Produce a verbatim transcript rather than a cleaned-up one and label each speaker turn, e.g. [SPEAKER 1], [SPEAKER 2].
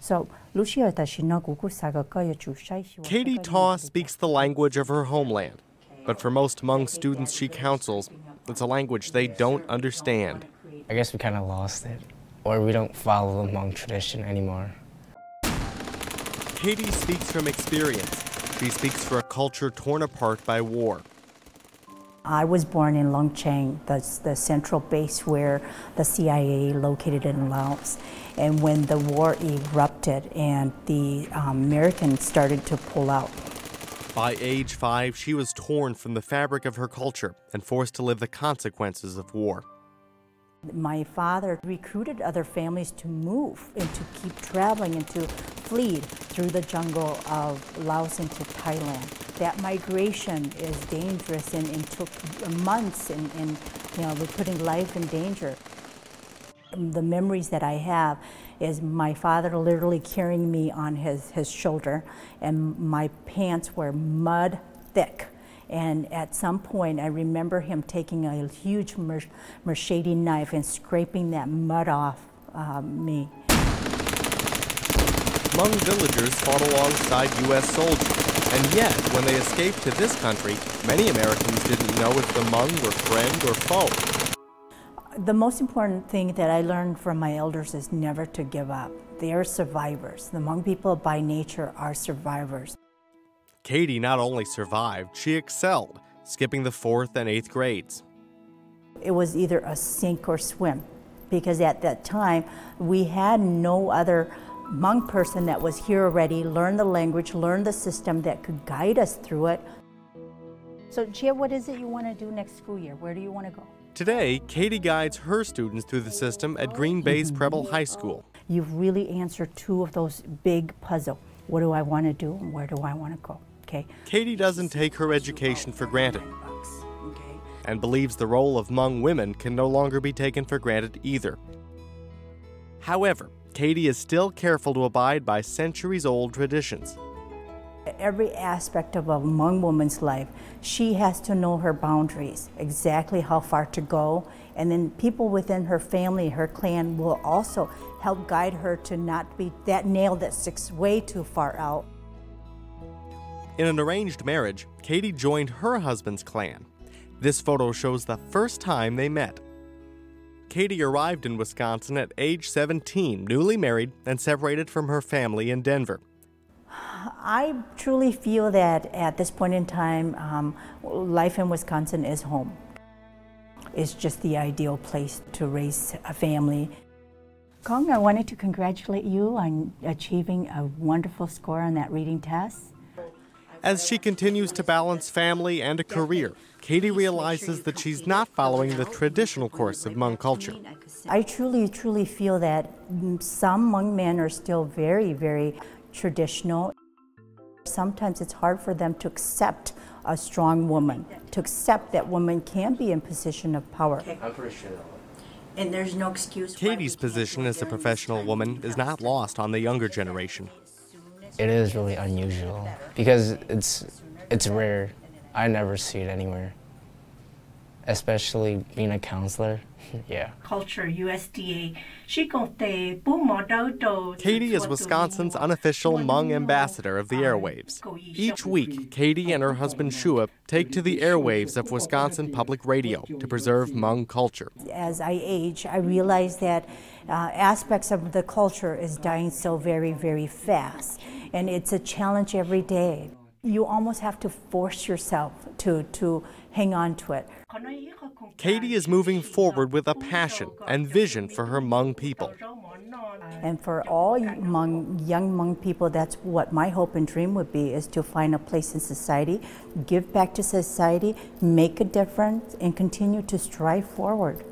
[SPEAKER 1] So,
[SPEAKER 2] Katie Ta speaks the language of her homeland, but for most Hmong students she counsels, it's a language they don't understand.
[SPEAKER 3] I guess we kind of lost it, or we don't follow the Hmong tradition anymore.
[SPEAKER 2] Katie speaks from experience. She speaks for a culture torn apart by war.
[SPEAKER 1] I was born in Long Cheng, the, the central base where the C I A located in Laos. And when the war erupted and the um, Americans started to pull out.
[SPEAKER 2] By age five, she was torn from the fabric of her culture and forced to live the consequences of war.
[SPEAKER 1] My father recruited other families to move and to keep traveling and to flee through the jungle of Laos into Thailand. That migration is dangerous and, and took months, and, and you know, we're putting life in danger. The memories that I have is my father literally carrying me on his, his shoulder, and my pants were mud thick. And at some point, I remember him taking a huge machete knife and scraping that mud off uh, me.
[SPEAKER 2] Hmong villagers fought alongside U S soldiers, and yet, when they escaped to this country, many Americans didn't know if the Hmong were friend or foe.
[SPEAKER 1] The most important thing that I learned from my elders is never to give up. They are survivors. The Hmong people by nature are survivors.
[SPEAKER 2] Katie not only survived, she excelled, skipping the fourth and eighth grades.
[SPEAKER 1] It was either a sink or swim, because at that time, we had no other Hmong person that was here already, learned the language, learned the system that could guide us through it. So, Gia, what is it you want to do next school year? Where do you want to go?
[SPEAKER 2] Today, Katie guides her students through the system at Green Bay's Preble High School.
[SPEAKER 1] You've really answered two of those big puzzles. What do I want to do and where do I want to go? Okay.
[SPEAKER 2] Katie doesn't take her education for granted and believes the role of Hmong women can no longer be taken for granted either. However, Katie is still careful to abide by centuries-old traditions.
[SPEAKER 1] Every aspect of a Hmong woman's life, she has to know her boundaries, exactly how far to go, and then people within her family, her clan, will also help guide her to not be that nail that sticks way too far out.
[SPEAKER 2] In an arranged marriage, Katie joined her husband's clan. This photo shows the first time they met. Katie arrived in Wisconsin at age seventeen, newly married and separated from her family in Denver.
[SPEAKER 1] I truly feel that at this point in time, um, life in Wisconsin is home. It's just the ideal place to raise a family. Kong, I wanted to congratulate you on achieving a wonderful score on that reading test.
[SPEAKER 2] As she continues to balance family and a career, Katie realizes that she's not following the traditional course of Hmong culture.
[SPEAKER 1] I truly, truly feel that some Hmong men are still very, very traditional. Sometimes it's hard for them to accept a strong woman, to accept that women can be in position of power. And there's no excuse.
[SPEAKER 2] Katie's position as a professional woman is not lost on the younger generation.
[SPEAKER 3] It is really unusual because it's it's rare. I never see it anywhere, especially being a counselor. Yeah.
[SPEAKER 1] Culture U S D A.
[SPEAKER 2] Katie is Wisconsin's unofficial Hmong ambassador of the airwaves. Each week, Katie and her husband Shua take to the airwaves of Wisconsin Public Radio to preserve Hmong culture.
[SPEAKER 1] As I age, I realize that uh, aspects of the culture is dying so very, very fast. And it's a challenge every day. You almost have to force yourself to, to hang on to it.
[SPEAKER 2] Katie is moving forward with a passion and vision for her Hmong people.
[SPEAKER 1] And for all Hmong, young Hmong people, that's what my hope and dream would be, is to find a place in society, give back to society, make a difference, and continue to strive forward.